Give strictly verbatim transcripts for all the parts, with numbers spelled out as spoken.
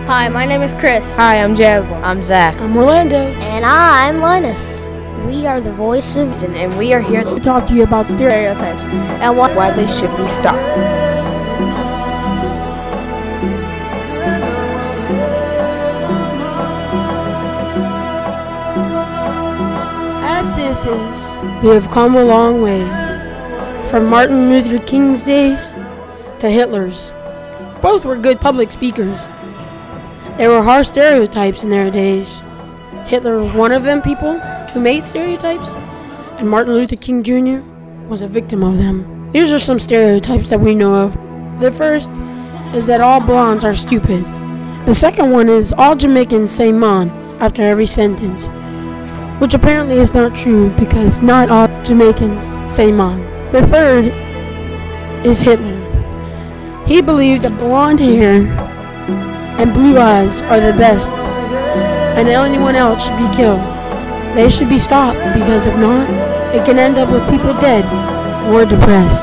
Hi, my name is Chris. Hi, I'm Jaslyn. I'm Zach. I'm Orlando. And I'm Linus. We are the voices, and, and we are here to talk to you about stereotypes and what, why they should be stopped. As citizens, we have come a long way. From Martin Luther King's days to Hitler's. Both were good public speakers. There were harsh stereotypes in their days. Hitler was one of them people who made stereotypes, and Martin Luther King Junior was a victim of them. These are some stereotypes that we know of. The first is that all blondes are stupid. The second one is all Jamaicans say man after every sentence, which apparently is not true because not all Jamaicans say man. The third is Hitler. He believed that blonde hair and blue eyes are the best, and anyone else should be killed. They should be stopped because if not, it can end up with people dead or depressed.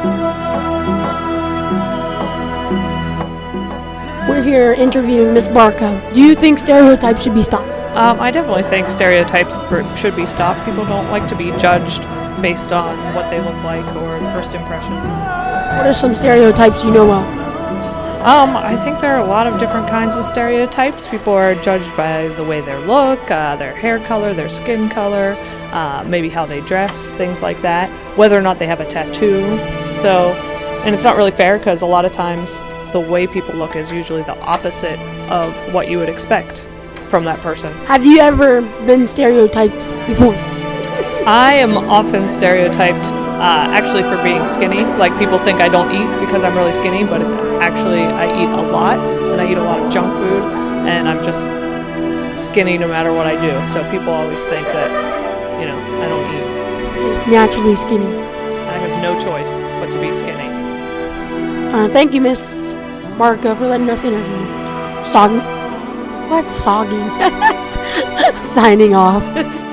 We're here interviewing Miss Barco. Do you think stereotypes should be stopped? Um, I definitely think stereotypes for, should be stopped. People don't like to be judged based on what they look like or first impressions. What are some stereotypes you know of? Um, I think there are a lot of different kinds of stereotypes. People are judged by the way they look, uh, their hair color, their skin color, uh, maybe how they dress, things like that, whether or not they have a tattoo. So, and it's not really fair because a lot of times the way people look is usually the opposite of what you would expect from that person. Have you ever been stereotyped before? I am often stereotyped uh, actually for being skinny. Like people think I don't eat because I'm really skinny, but it's actually I eat a lot and I eat a lot of junk food and I'm just skinny no matter what I do. So people always think that, you know, I don't eat. Just naturally skinny. I have no choice but to be skinny. Uh, thank you, Miss Barco, for letting us interview. Soggy. What's soggy? Signing off.